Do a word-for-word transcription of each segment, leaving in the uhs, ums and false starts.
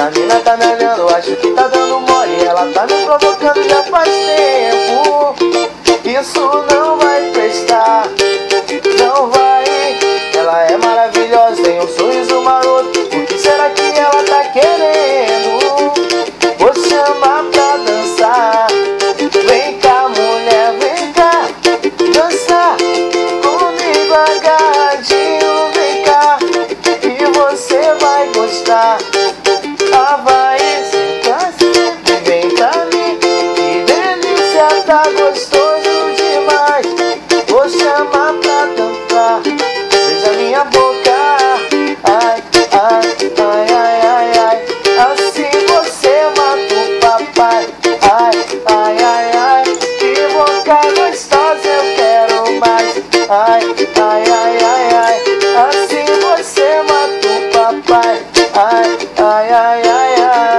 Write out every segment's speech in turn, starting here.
Essa mina tá me olhando, acho que tá dando mole. Ela tá me provocando já faz tempo. Isso não vai prestar, não vai. Ela é maravilhosa, tem um sorriso maroto. O que será que ela tá querendo? Vou chamar pra dançar. Vem cá, mulher, vem cá dançar comigo agarradinho. Vem cá e você vai gostar. Ah, vai, senta, senta e vem pra mim. Que delícia, tá gostoso demais. Vou chamar pra dançar. Beija minha boca. Ai, ai, ai, ai, ai, ai. Assim você mata o papai. Ai, ai, ai, ai. Que boca gostosa, eu quero mais. Ai, ai, ai, ai, ai. Assim você mata o papai. Ai, ai, ai, ai,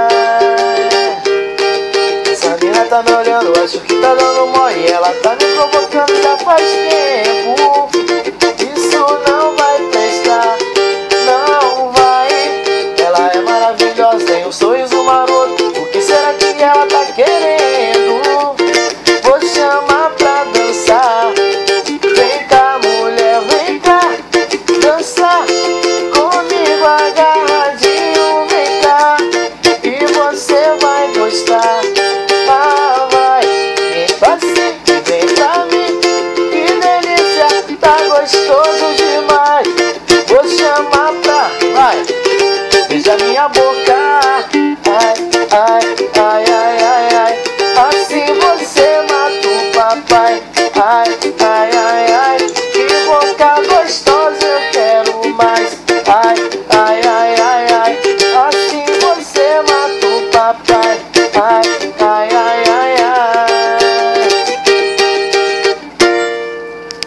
ai. Essa mina tá me olhando, acho que tá dando mole. Ela tá me provocando já faz tempo. Isso não vai prestar, não vai. Ela é maravilhosa, tem um sorriso maroto. O que será que ela tá querendo? Vou chamar pra dançar. Vem cá, mulher, vem cá dançar comigo agarradinho. Vem cá e você vai gostar. Ah, vai, vem assim, vem pra mim. Que delícia, tá gostoso demais. Vou chamar pra, vai, beija minha boca. Ai, ai, ai, ai, ai, ai. Assim você mata o papai. Ai, ai, ai, ai. Que boca gostosa, eu quero mais. Ai, ai, ai, ai, ai. Assim você mata o papai. Ai,